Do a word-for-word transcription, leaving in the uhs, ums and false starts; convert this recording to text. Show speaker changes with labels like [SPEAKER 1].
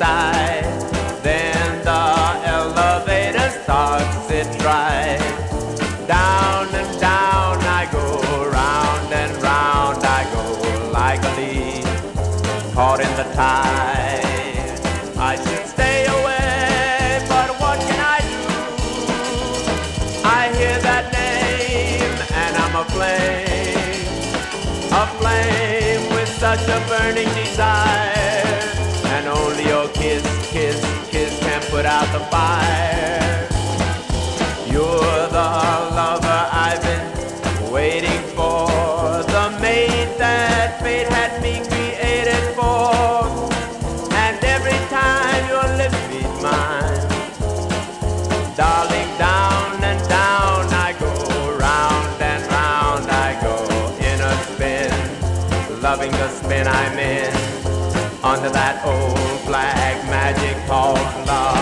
[SPEAKER 1] side. Then the elevator starts its ride. Down and down I go, round and round I go, like a leaf caught in the tide. I should stay away, but what can I do? I hear that name and I'm aflame, aflame with such a burning desire. And only your kiss, kiss, kiss can put out the fire. You're the lover I've been waiting for, the mate that fate had me created for. And every time your lips meet mine, darling, down and down I go, round and round I go, in a spin, loving the spin I'm in, under that old black magic called love.